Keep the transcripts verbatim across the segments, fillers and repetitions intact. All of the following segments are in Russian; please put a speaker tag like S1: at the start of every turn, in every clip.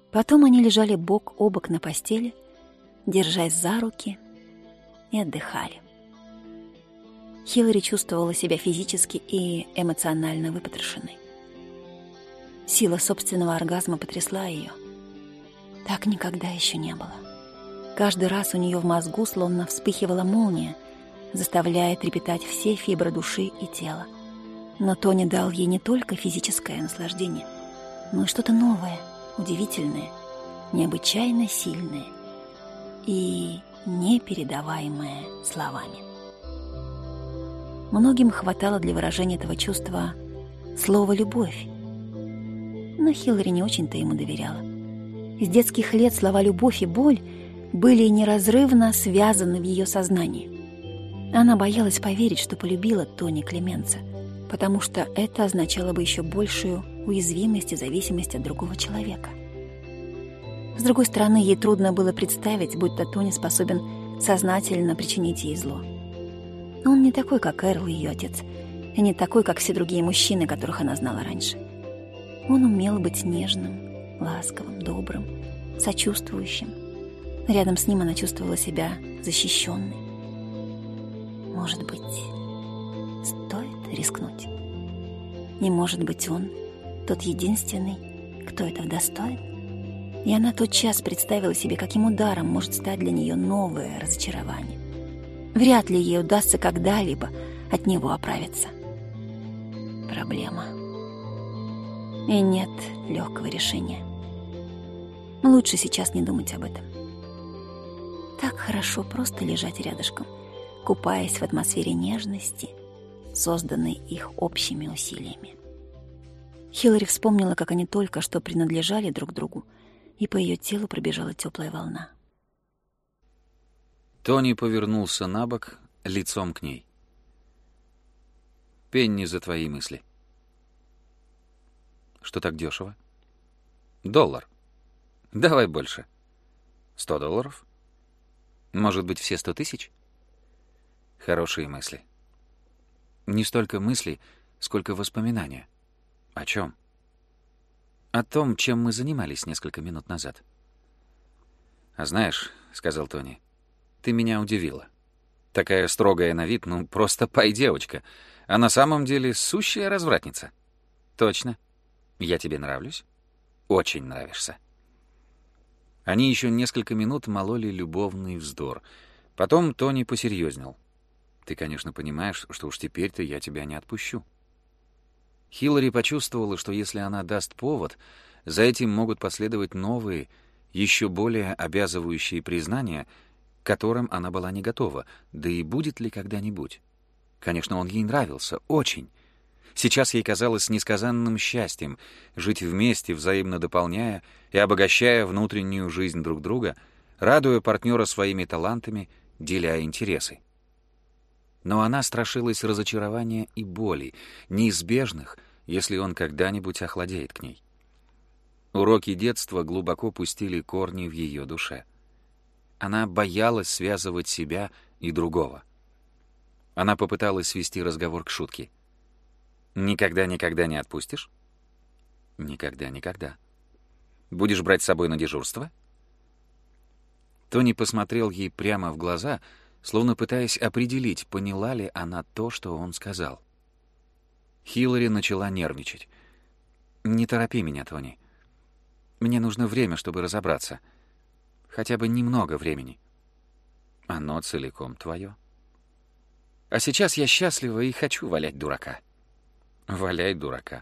S1: Потом они лежали бок о бок на постели, держась за руки, и отдыхали. Хиллари чувствовала себя физически и эмоционально выпотрошенной. Сила собственного оргазма потрясла ее. Так никогда еще не было. Каждый раз у нее в мозгу словно вспыхивала молния, заставляя трепетать все фибры души и тела. Но Тони дал ей не только физическое наслаждение, но и что-то новое, удивительное, необычайно сильное и непередаваемое словами. Многим хватало для выражения этого чувства слова «любовь», но Хиллари не очень-то ему доверяла. С детских лет слова «любовь» и «боль» были неразрывно связаны в ее сознании. Она боялась поверить, что полюбила Тони Клеменца, потому что это означало бы еще большую уязвимость и зависимость от другого человека. С другой стороны, ей трудно было представить, будто Тони способен сознательно причинить ей зло. Но он не такой, как Эрл, ее отец, и не такой, как все другие мужчины, которых она знала раньше. Он умел быть нежным, ласковым, добрым, сочувствующим. Рядом с ним она чувствовала себя защищенной. Может быть, стоит рискнуть? Не может быть он тот единственный, кто этого достоин? И она тотчас представила себе, каким ударом может стать для нее новое разочарование. Вряд ли ей удастся когда-либо от него оправиться. Проблема. И нет легкого решения. Лучше сейчас не думать об этом. Так хорошо просто лежать рядышком, купаясь в атмосфере нежности, созданной их общими усилиями. Хиллари вспомнила, как они только что принадлежали друг другу, и по ее телу пробежала теплая волна.
S2: Тони повернулся на бок, лицом к ней. «Пенни за твои мысли». «Что так дешево?» «Доллар. Давай больше. Сто долларов? Может быть, все сто тысяч?» «Хорошие мысли. Не столько мысли, сколько воспоминания. О чем?» «О том, чем мы занимались несколько минут назад». «А знаешь, — сказал Тони, — ты меня удивила. Такая строгая на вид, ну, просто пай девочка, а на самом деле сущая развратница». «Точно. Я тебе нравлюсь?» «Очень нравишься». Они еще несколько минут мололи любовный вздор. Потом Тони посерьезнел. «Ты, конечно, понимаешь, что уж теперь-то я тебя не отпущу». Хиллари почувствовала, что если она даст повод, за этим могут последовать новые, еще более обязывающие признания, к которым она была не готова, да и будет ли когда-нибудь. Конечно, он ей нравился, очень. Сейчас ей казалось несказанным счастьем жить вместе, взаимно дополняя и обогащая внутреннюю жизнь друг друга, радуя партнера своими талантами, деля интересы. Но она страшилась разочарования и боли, неизбежных, если он когда-нибудь охладеет к ней. Уроки детства глубоко пустили корни в ее душе. Она боялась связывать себя и другого. Она попыталась свести разговор к шутке. «Никогда-никогда не отпустишь?» «Никогда-никогда». «Будешь брать с собой на дежурство?» Тони посмотрел ей прямо в глаза, словно пытаясь определить, поняла ли она то, что он сказал. Хиллари начала нервничать. «Не торопи меня, Тони. Мне нужно время, чтобы разобраться. Хотя бы немного времени. Оно целиком твое. А сейчас я счастлива и хочу валять дурака». «Валяй дурака.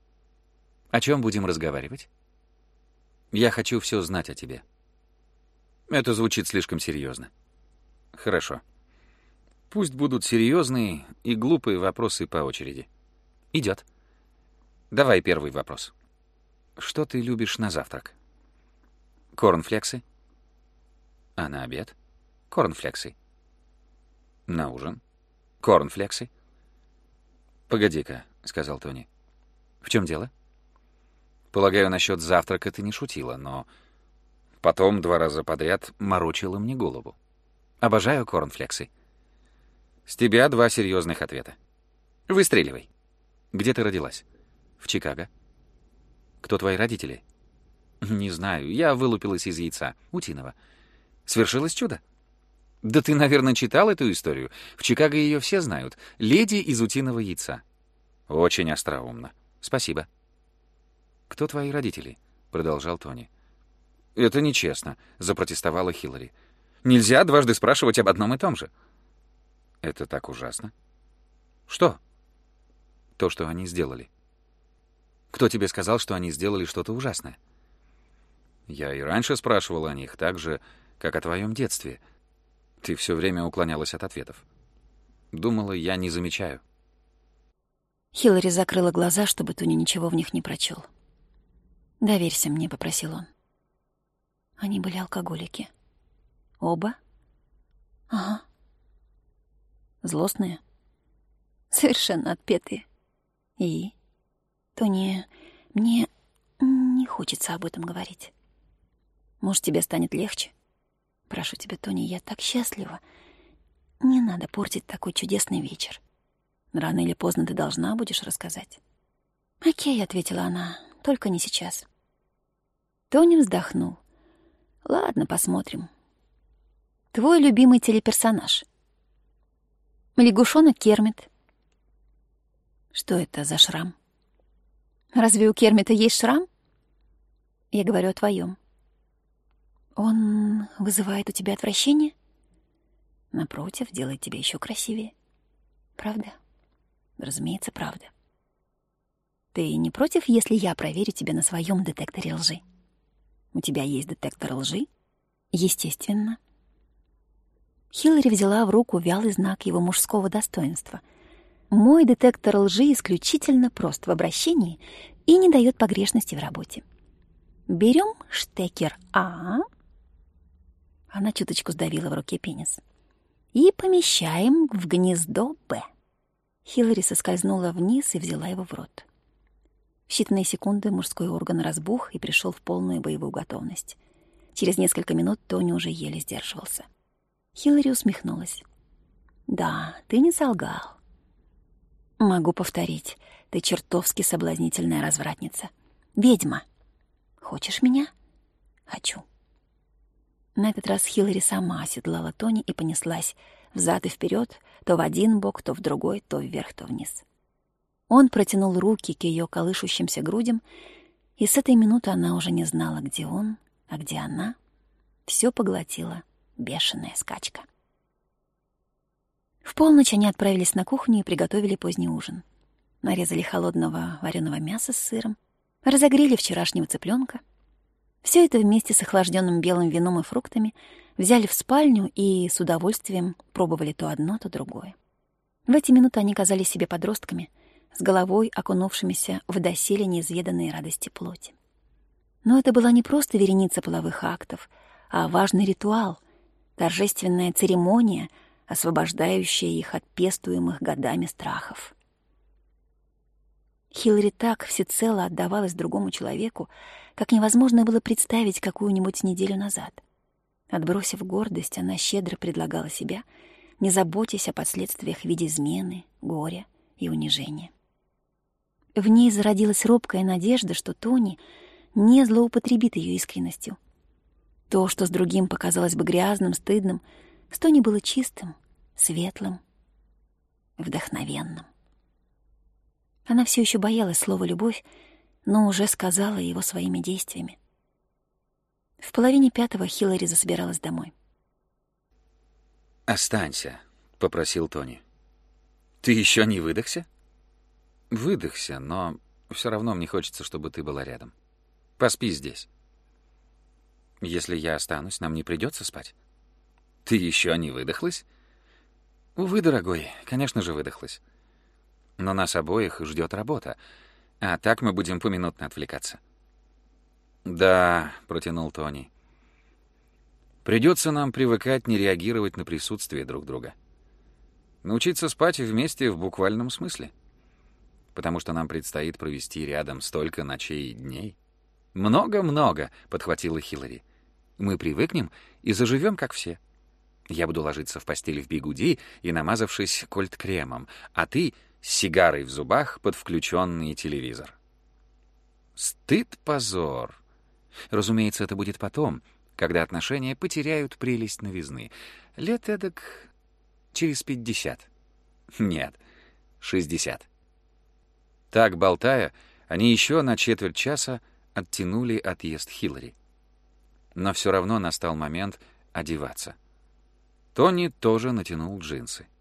S2: О чем будем разговаривать?» «Я хочу все знать о тебе». «Это звучит слишком серьезно». «Хорошо. Пусть будут серьезные и глупые вопросы по очереди». «Идет. Давай первый вопрос. Что ты любишь на завтрак?» «Корнфлексы». «А на обед?» «Корнфлексы». «На ужин?» «Корнфлексы». «Погоди-ка», — сказал Тони. «В чем дело?» «Полагаю, насчет завтрака ты не шутила, но потом два раза подряд морочила мне голову. Обожаю корнфлексы». «С тебя два серьезных ответа. Выстреливай». «Где ты родилась?» «В Чикаго». «Кто твои родители?» Не знаю, я вылупилась из яйца утиного. Свершилось чудо. Да ты, наверное, читал эту историю. В Чикаго ее все знают. Леди из утиного яйца. Очень остроумно. Спасибо. Кто твои родители? Продолжал Тони. Это нечестно, запротестовала Хиллари. Нельзя дважды спрашивать об одном и том же. Это так ужасно. Что? То, что они сделали. Кто тебе сказал, что они сделали что-то ужасное? Я и раньше спрашивал о них, так же, как о твоем детстве. Ты все время уклонялась от ответов. Думала, я не замечаю.
S1: Хиллари закрыла глаза, чтобы Тони ничего в них не прочел. «Доверься мне», — попросил он. Они были алкоголики. Оба? Ага. Злостные? Совершенно отпетые. И? Тони, мне не хочется об этом говорить. Может, тебе станет легче? Прошу тебя, Тони, я так счастлива. Не надо портить такой чудесный вечер. Рано или поздно ты должна будешь рассказать. «Окей», — ответила она, — «только не сейчас». Тони вздохнул. «Ладно, посмотрим. Твой любимый телеперсонаж. Лягушонок Кермит». «Что это за шрам?» «Разве у Кермита есть шрам?» «Я говорю о твоем. Он вызывает у тебя отвращение?» «Напротив, делает тебя еще красивее». «Правда?» «Разумеется, правда. Ты не против, если я проверю тебя на своем детекторе лжи? У тебя есть детектор лжи?» «Естественно». Хиллари взяла в руку вялый знак его мужского достоинства. «Мой детектор лжи исключительно прост в обращении и не дает погрешности в работе. Берем штекер А». Она чуточку сдавила в руке пенис. «И помещаем в гнездо Б». Хиллари соскользнула вниз и взяла его в рот. В считанные секунды мужской орган разбух и пришел в полную боевую готовность. Через несколько минут Тони уже еле сдерживался. Хиллари усмехнулась. «Да, ты не солгал. Могу повторить, ты чертовски соблазнительная развратница. Ведьма. Хочешь меня?» «Хочу». На этот раз Хиллари сама оседлала Тони и понеслась взад и вперед, то в один бок, то в другой, то вверх, то вниз. Он протянул руки к ее колышущимся грудям, и с этой минуты она уже не знала, где он, а где она. Все поглотила бешеная скачка. В полночь они отправились на кухню и приготовили поздний ужин. Нарезали холодного вареного мяса с сыром, разогрели вчерашнего цыпленка. Все это вместе с охлажденным белым вином и фруктами взяли в спальню и с удовольствием пробовали то одно, то другое. В эти минуты они казались себе подростками, с головой окунувшимися в доселе неизведанные радости плоти. Но это была не просто вереница половых актов, а важный ритуал, торжественная церемония, освобождающая их от пестуемых годами страхов. Хиллари так всецело отдавалась другому человеку, как невозможно было представить какую-нибудь неделю назад. Отбросив гордость, она щедро предлагала себя, не заботясь о последствиях в виде измены, горя и унижения. В ней зародилась робкая надежда, что Тони не злоупотребит ее искренностью. То, что с другим показалось бы грязным, стыдным, с Тони было чистым, светлым, вдохновенным. Она все еще боялась слова «любовь», но уже сказала его своими действиями. В половине пятого Хиллари засобиралась домой.
S2: «Останься», — попросил Тони. «Ты еще не выдохся?» «Выдохся, но все равно мне хочется, чтобы ты была рядом. Поспи здесь». «Если я останусь, нам не придется спать». «Ты еще не выдохлась?» «Увы, дорогой, конечно же, выдохлась. Но нас обоих ждет работа, а так мы будем поминутно отвлекаться». «Да», — протянул Тони. «Придется нам привыкать не реагировать на присутствие друг друга. Научиться спать вместе в буквальном смысле. Потому что нам предстоит провести рядом столько ночей и дней». «Много-много», — подхватила Хиллари. «Мы привыкнем и заживем, как все. Я буду ложиться в постель в бигуди и намазавшись кольт-кремом, а ты с сигарой в зубах под включенный телевизор». «Стыд, позор. Разумеется, это будет потом, когда отношения потеряют прелесть новизны. Лет эдак через пятьдесят. Нет, шестьдесят. Так, болтая, они еще на четверть часа оттянули отъезд Хиллари. Но все равно настал момент одеваться. Тони тоже натянул джинсы.